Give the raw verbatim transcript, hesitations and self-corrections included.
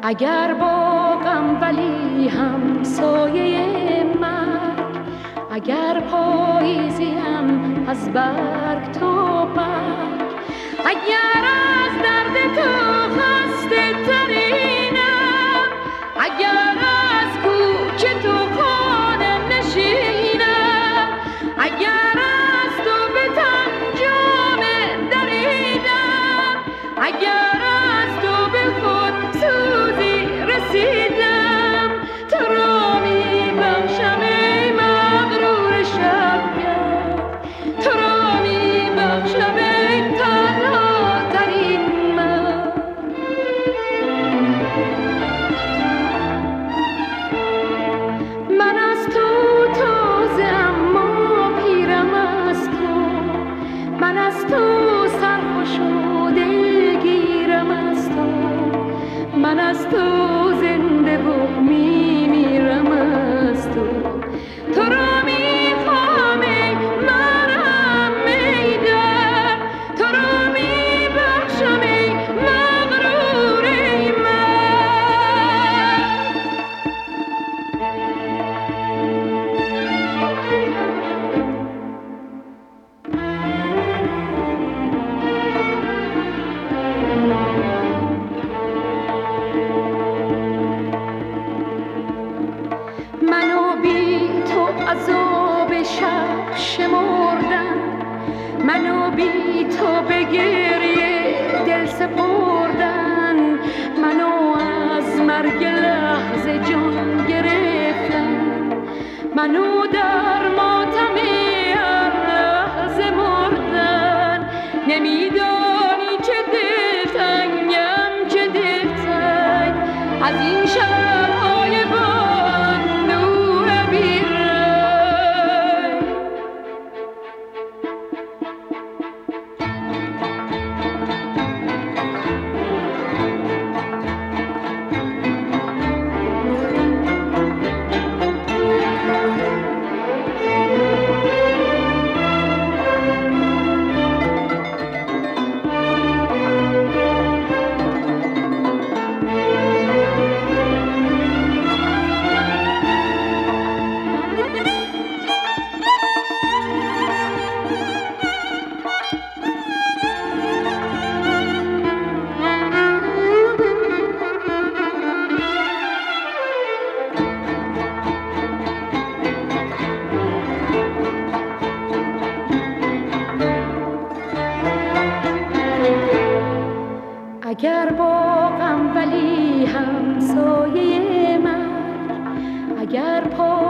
اگر باغم ولی هم سایه مرگ، اگر پاییزیم از برگ تا برگ، اگر از درد تو خسته ترینم، اگر از کوچه تو خانه نشینم، اگر از تو به تن جامه دریدم، اگر از تو به خود سوزی رسیدم، تو را می بخشم ای مغرور شبگرد، تو را می بخشم ای تنها ترین من. من از تو تازه اما پیرم از تو، من از تو سرخوش و دلگیرم از تو، من از تو زنده و می میرم از تو، تو را می خواهم ای مرهم ای در، تو را می بخشم ای مغرور ای من. منو بی تو عذاب شب شمردم، منو بی تو به گریه دل سپردن، منو از مرگ لحظه جان گرفتن، منو در ماتم هر لحظه مردن. نمیدانی چه دلتنگم چه دلتنگ از این شب‌های بانوی بی‌رنگ. اگر باغم ولی هم سایه مرگ، اگر پا